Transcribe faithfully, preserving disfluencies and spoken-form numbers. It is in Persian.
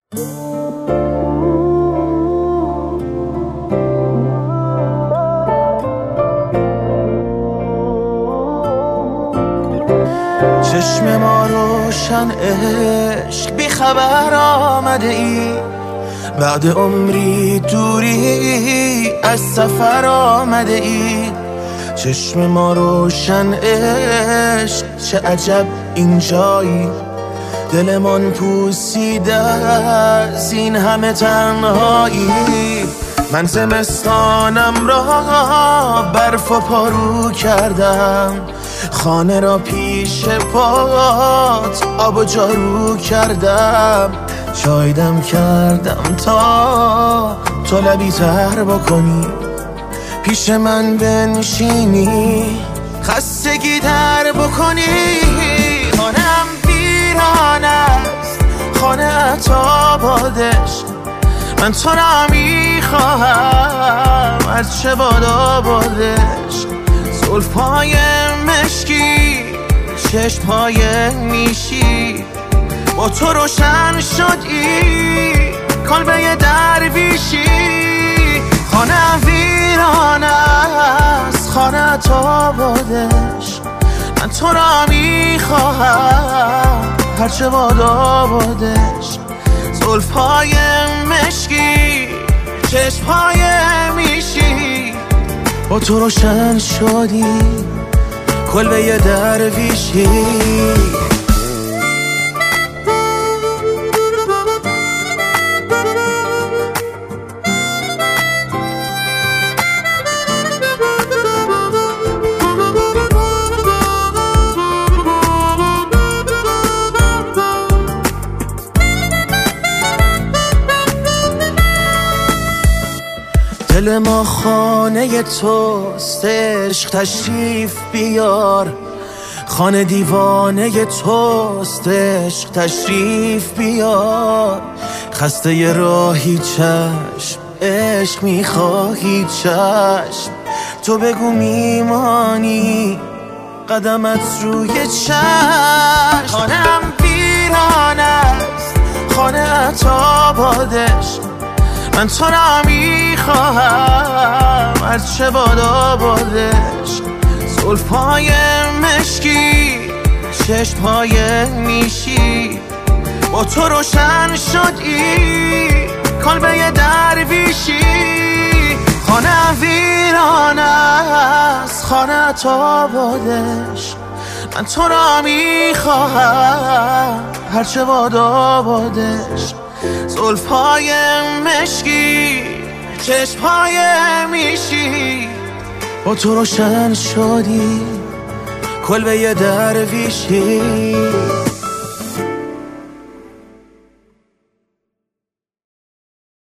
چشم ما روشن عشق بی خبر آمده ای، بعد عمری دوری از سفر آمده ای. چشم ما روشن عشق چه عجب اینجایی، دلمان پوسیده از این همه تنهایی. من زمستانم را برف و پارو کردم، خانه را پیش پات آب و جارو کردم. چایدم کردم تا تو لبی تر بکنی، پیش من بنشینی خستگی در بکنی. خانم ویران است، خانه عطابادش، من تو را میخواهم هرچه باد آبادش. زلفای مشکی، چشمهای نیشی، با تو روشن شدی کلبه درویشی. خانه ویران است، خانه عطابادش، من تو را میخواهم هرچه باد آبادش. زلفای مشکی، چشمهای میشی، با تو روشن شدی کلبه درویشی. دل ما خانه توست، عشق تشریف بیار. خانه دیوانه توست، عشق تشریف بیار. خسته ی راهی چشم، عشق میخواهی چشم. تو بگو میمانی قدمت روی چشم. خانم ویران است، خانه عطابادش، من تو را میخواهم هرچه باد آبادش. زلفای مشکی، چشمهای نیشی، با تو روشن شدی کلبه درویشی. خانه ویران است، خانه عطابادش، من تو را میخواهم هرچه باد آبادش. زلفای مشکی، چشمهای میشی، با تو روشن شدی کلبه درویشی.